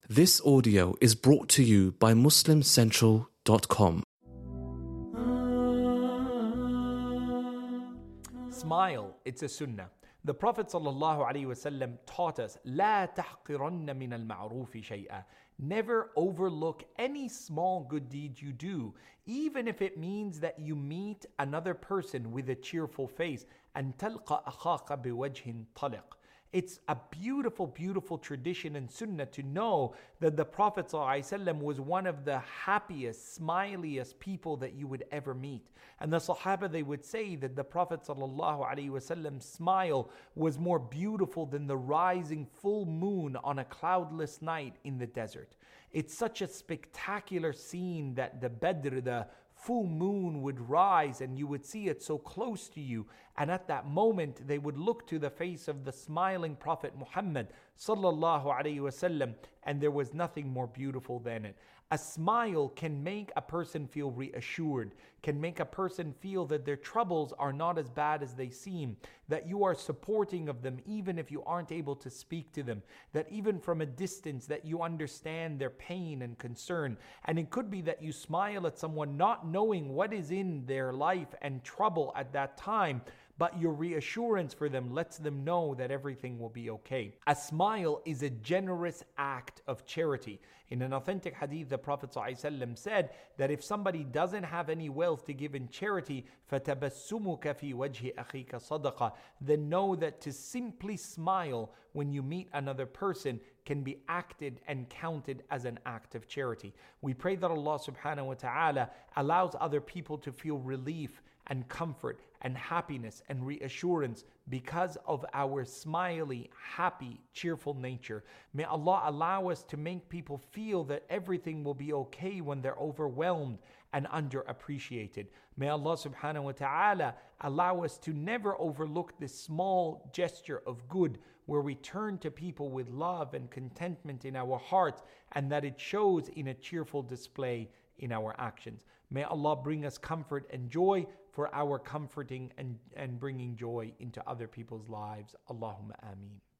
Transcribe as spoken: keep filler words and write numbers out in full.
This audio is brought to you by muslim central dot com. Smile, it's a sunnah. The Prophet ﷺ taught us, لا تحقرن من المعروف شيئا. Never overlook any small good deed you do, even if it means that you meet another person with a cheerful face. أن تلقى أخاك بوجه طلق. It's a beautiful, beautiful tradition and sunnah to know that the Prophet ﷺ was one of the happiest, smiliest people that you would ever meet. And the Sahaba, they would say that the Prophet ﷺ's smile was more beautiful than the rising full moon on a cloudless night in the desert. It's such a spectacular scene that the Badr, the full moon, would rise and you would see it so close to you, and at that moment they would look to the face of the smiling Prophet Muhammad sallallahu alaihi wasallam, and there was nothing more beautiful than it. A smile can make a person feel reassured, can make a person feel that their troubles are not as bad as they seem, that you are supporting of them even if you aren't able to speak to them, that even from a distance that you understand their pain and concern. And it could be that you smile at someone not knowing what is in their life and trouble at that time, but your reassurance for them lets them know that everything will be okay. A smile is a generous act of charity. In an authentic hadith, the Prophet ﷺ said that if somebody doesn't have any wealth to give in charity, فَتَبَسُّمُكَ فِي وَجْهِ أَخِيكَ صَدَقَةً, then know that to simply smile when you meet another person can be acted and counted as an act of charity. We pray that Allah subhanahu wa ta'ala allows other people to feel relief and comfort and happiness and reassurance because of our smiley, happy, cheerful nature. May Allah allow us to make people feel that everything will be okay when they're overwhelmed and underappreciated. May Allah subhanahu wa ta'ala allow us to never overlook this small gesture of good where we turn to people with love and contentment in our hearts, and that it shows in a cheerful display in our actions. May Allah bring us comfort and joy for our comforting and, and bringing joy into other people's lives. Allahumma ameen.